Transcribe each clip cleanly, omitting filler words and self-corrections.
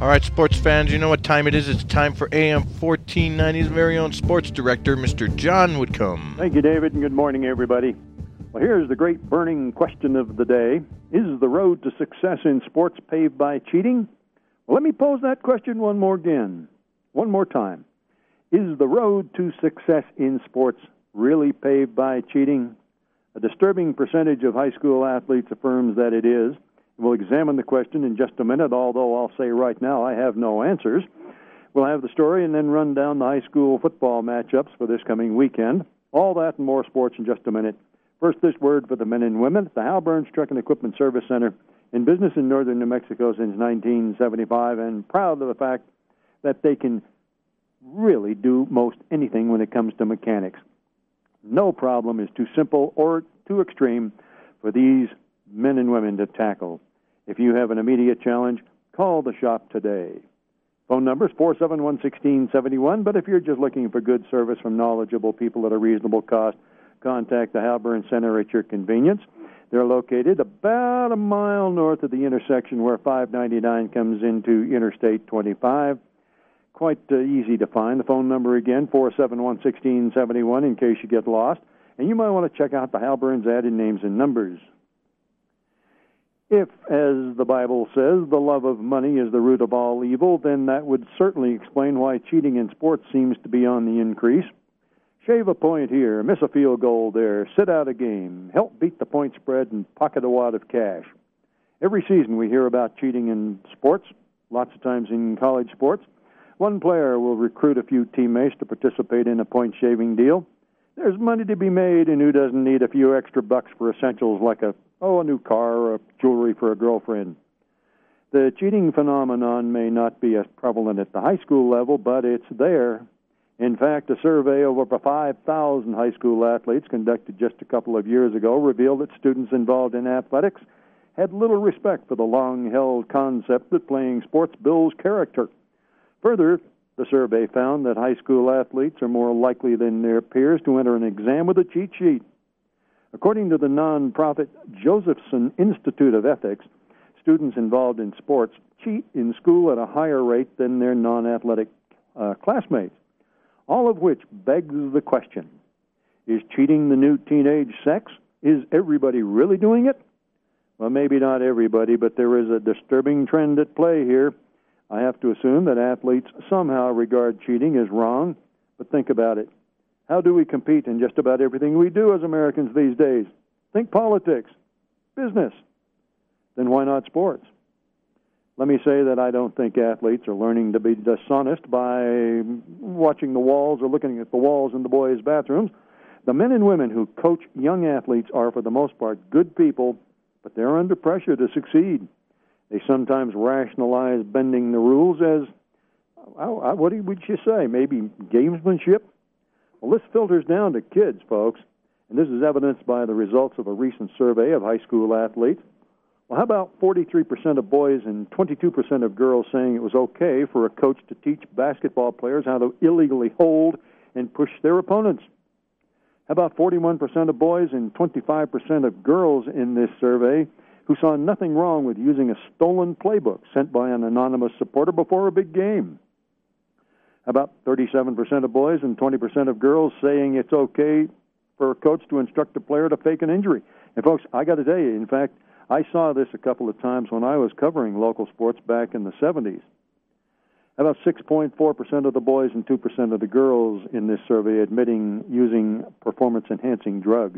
All right, sports fans, you know what time it is. It's time for AM 1490's very own sports director, Mr. John Woodcomb. Thank you, David, and good morning, everybody. Well, here's the great burning question of the day. Is the road to success in sports paved by cheating? Well, let me pose that question one more time. Is the road to success in sports really paved by cheating? A disturbing percentage of high school athletes affirms that it is. We'll examine the question in just a minute, although I'll say right now I have no answers. We'll have the story and then run down the high school football matchups for this coming weekend. All that and more sports in just a minute. First, this word for the men and women at the Hal Burns Truck and Equipment Service Center, in business in northern New Mexico since 1975, and proud of the fact that they can really do most anything when it comes to mechanics. No problem is too simple or too extreme for these men and women to tackle. If you have an immediate challenge, call the shop today. Phone number is 471-1671, but if you're just looking for good service from knowledgeable people at a reasonable cost, contact the Hal Burns Center at your convenience. They're located about a mile north of the intersection where 599 comes into Interstate 25. Quite easy to find. The phone number again, 471-1671, in case you get lost. And you might want to check out the Hal Burns added names and numbers. If, as the Bible says, the love of money is the root of all evil, then that would certainly explain why cheating in sports seems to be on the increase. Shave a point here, miss a field goal there, sit out a game, help beat the point spread, and pocket a wad of cash. Every season we hear about cheating in sports, lots of times in college sports. One player will recruit a few teammates to participate in a point-shaving deal. There's money to be made, and who doesn't need a few extra bucks for essentials like a new car or jewelry for a girlfriend. The cheating phenomenon may not be as prevalent at the high school level, but it's there. In fact, a survey of over 5,000 high school athletes conducted just a couple of years ago revealed that students involved in athletics had little respect for the long-held concept that playing sports builds character. Further, the survey found that high school athletes are more likely than their peers to enter an exam with a cheat sheet. According to the nonprofit Josephson Institute of Ethics, students involved in sports cheat in school at a higher rate than their non-athletic classmates, all of which begs the question, is cheating the new teenage sex? Is everybody really doing it? Well, maybe not everybody, but there is a disturbing trend at play here. I have to assume that athletes somehow regard cheating as wrong, but think about it. How do we compete in just about everything we do as Americans these days? Think politics, business. Then why not sports? Let me say that I don't think athletes are learning to be dishonest by watching the walls or looking at the walls in the boys' bathrooms. The men and women who coach young athletes are, for the most part, good people, but they're under pressure to succeed. They sometimes rationalize bending the rules as, what would you say, maybe gamesmanship? Well, this filters down to kids, folks, and this is evidenced by the results of a recent survey of high school athletes. Well, how about 43% of boys and 22% of girls saying it was okay for a coach to teach basketball players how to illegally hold and push their opponents? How about 41% of boys and 25% of girls in this survey who saw nothing wrong with using a stolen playbook sent by an anonymous supporter before a big game? About 37% of boys and 20% of girls saying it's okay for a coach to instruct a player to fake an injury. And, folks, I got to tell you, in fact, I saw this a couple of times when I was covering local sports back in the 70s. About 6.4% of the boys and 2% of the girls in this survey admitting using performance-enhancing drugs.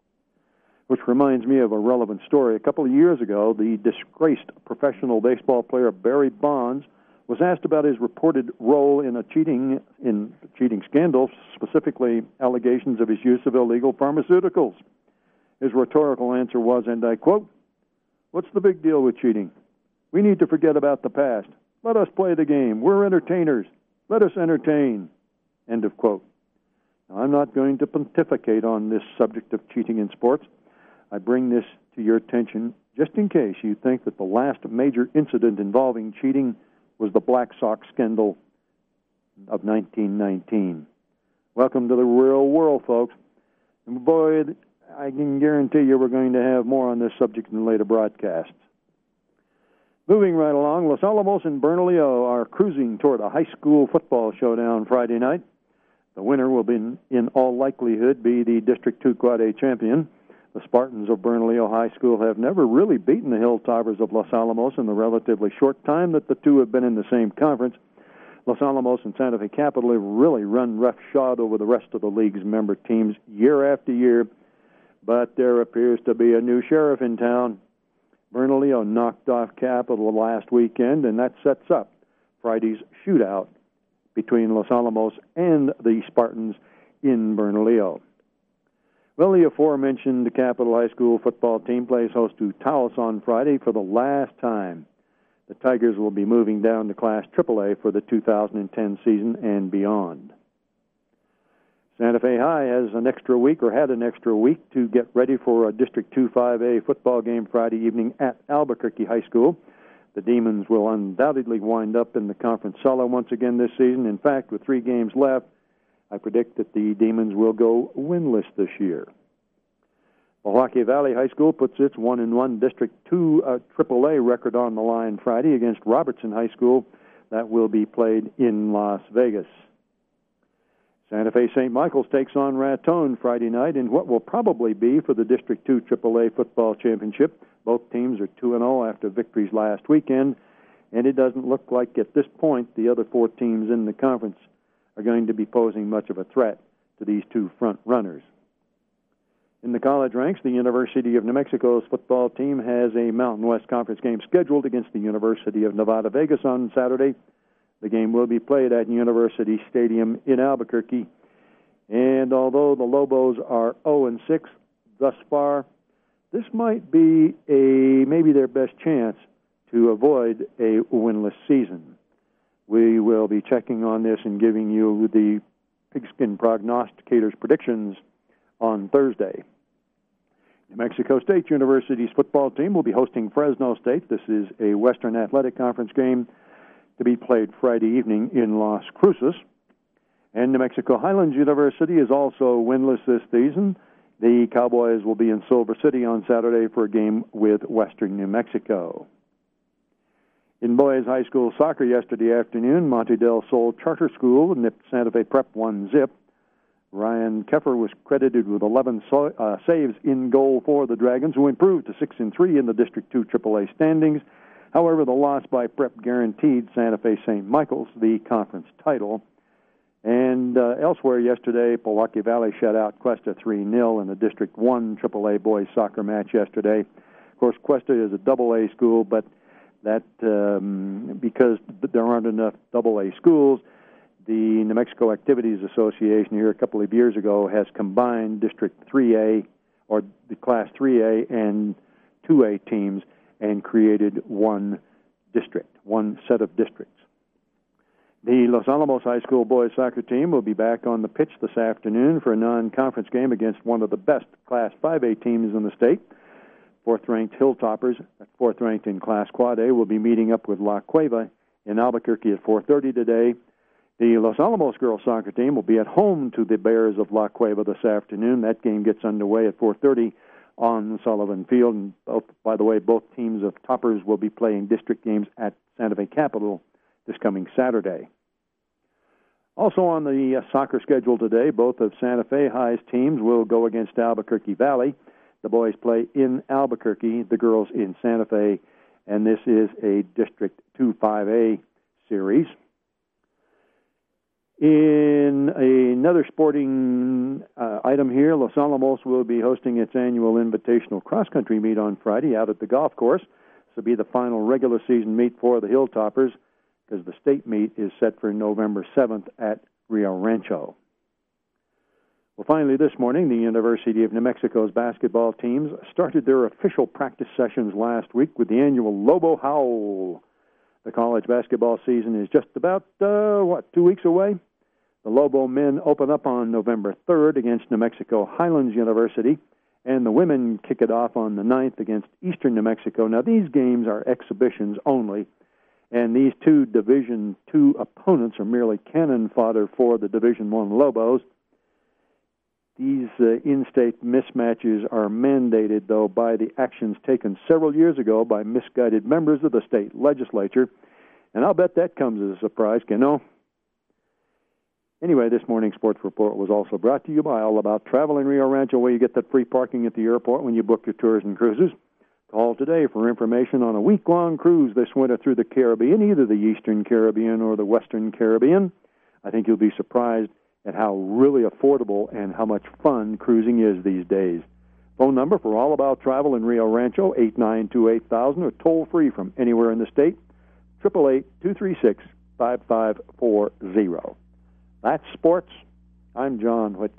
Which reminds me of a relevant story. A couple of years ago, the disgraced professional baseball player Barry Bonds was asked about his reported role in a cheating scandal, specifically allegations of his use of illegal pharmaceuticals. His rhetorical answer was, and I quote, "What's the big deal with cheating? We need to forget about the past. Let us play the game. We're entertainers. Let us entertain." End of quote. Now, I'm not going to pontificate on this subject of cheating in sports. I bring this to your attention just in case you think that the last major incident involving cheating was the Black Sox scandal of 1919. Welcome to the real world, folks. And boy, I can guarantee you we're going to have more on this subject in later broadcasts. Moving right along, Los Alamos and Bernalillo are cruising toward a high school football showdown Friday night. The winner will, in all likelihood, be the District 2 Quad A champion. The Spartans of Bernalillo High School have never really beaten the Hilltoppers of Los Alamos in the relatively short time that the two have been in the same conference. Los Alamos and Santa Fe Capital have really run roughshod over the rest of the league's member teams year after year, but there appears to be a new sheriff in town. Bernalillo knocked off Capital last weekend, and that sets up Friday's shootout between Los Alamos and the Spartans in Bernalillo. Well, the aforementioned Capital High School football team plays host to Taos on Friday for the last time. The Tigers will be moving down to Class AAA for the 2010 season and beyond. Santa Fe High has had an extra week to get ready for a District 2 5A football game Friday evening at Albuquerque High School. The Demons will undoubtedly wind up in the conference cellar once again this season. In fact, with 3 games left, I predict that the Demons will go winless this year. Milwaukee Valley High School puts its 1-1 District 2 AAA record on the line Friday against Robertson High School. That will be played in Las Vegas. Santa Fe St. Michael's takes on Raton Friday night in what will probably be for the District 2 AAA football championship. Both teams are 2-0 after victories last weekend, and it doesn't look like at this point the other 4 teams in the conference are going to be posing much of a threat to these 2 front runners. In the college ranks, the University of New Mexico's football team has a Mountain West Conference game scheduled against the University of Nevada, Vegas on Saturday. The game will be played at University Stadium in Albuquerque. And although the Lobos are 0-6 thus far, this might be maybe their best chance to avoid a winless season. We will be checking on this and giving you the Pigskin Prognosticators predictions on Thursday. New Mexico State University's football team will be hosting Fresno State. This is a Western Athletic Conference game to be played Friday evening in Las Cruces. And New Mexico Highlands University is also winless this season. The Cowboys will be in Silver City on Saturday for a game with Western New Mexico. In boys high school soccer yesterday afternoon, Monte del Sol Charter School nipped Santa Fe Prep 1-0. Ryan Keffer was credited with 11 saves in goal for the Dragons, who improved to 6-3 in the District 2 AAA standings. However, the loss by Prep guaranteed Santa Fe St. Michael's the conference title. And elsewhere yesterday, Milwaukee Valley shut out Cuesta 3-0 in the District 1 AAA boys soccer match yesterday. Of course, Cuesta is a AA school, but that because there aren't enough AA schools, the New Mexico Activities Association here a couple of years ago has combined District 3A, or the Class 3A and 2A teams, and created one district, one set of districts. The Los Alamos High School boys soccer team will be back on the pitch this afternoon for a non-conference game against one of the best Class 5A teams in the state. Fourth-ranked Hilltoppers, fourth-ranked in Class Quad A, will be meeting up with La Cueva in Albuquerque at 4:30 today. The Los Alamos girls soccer team will be at home to the Bears of La Cueva this afternoon. That game gets underway at 4:30 on Sullivan Field. And by the way, both teams of toppers will be playing district games at Santa Fe Capital this coming Saturday. Also on the soccer schedule today, both of Santa Fe High's teams will go against Albuquerque Valley. The boys play in Albuquerque, the girls in Santa Fe, and this is a District 2 5A series. In another sporting item here, Los Alamos will be hosting its annual invitational cross-country meet on Friday out at the golf course. This will be the final regular season meet for the Hilltoppers, because the state meet is set for November 7th at Rio Rancho. Well, finally this morning, the University of New Mexico's basketball teams started their official practice sessions last week with the annual Lobo Howl. The college basketball season is just about, 2 weeks away? The Lobo men open up on November 3rd against New Mexico Highlands University, and the women kick it off on the 9th against Eastern New Mexico. Now, these games are exhibitions only, and these two Division II opponents are merely cannon fodder for the Division I Lobos. These in-state mismatches are mandated, though, by the actions taken several years ago by misguided members of the state legislature. And I'll bet that comes as a surprise, Keno. Anyway, this morning's sports report was also brought to you by All About Travel in Rio Rancho, where you get that free parking at the airport when you book your tours and cruises. Call today for information on a week-long cruise this winter through the Caribbean, either the Eastern Caribbean or the Western Caribbean. I think you'll be surprised at how really affordable and how much fun cruising is these days. Phone number for All About Travel in Rio Rancho, 892-8000, or toll-free from anywhere in the state, 888-236-5540. That's sports. I'm John Whitcomb.